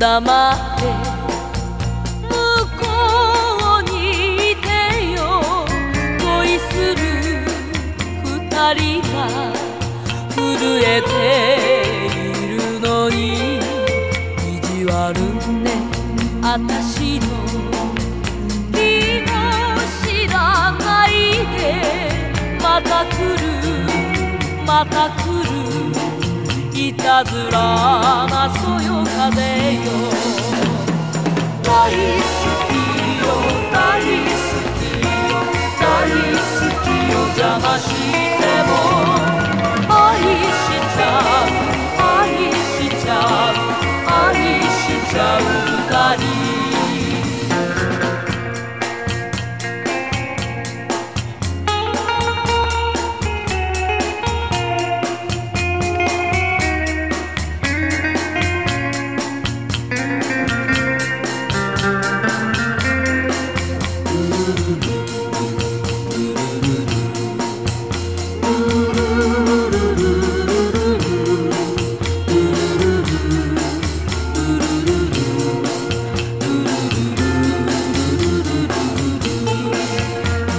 黙って向こうにいてよ。恋する二人が震えているのに、意地悪ねあたしの気も知らないで。また来るまた来るいたずらなそよ風よ。大好きよ大好きよ大好きよ、邪魔しても愛しちゃう愛しちゃう愛しちゃう二人。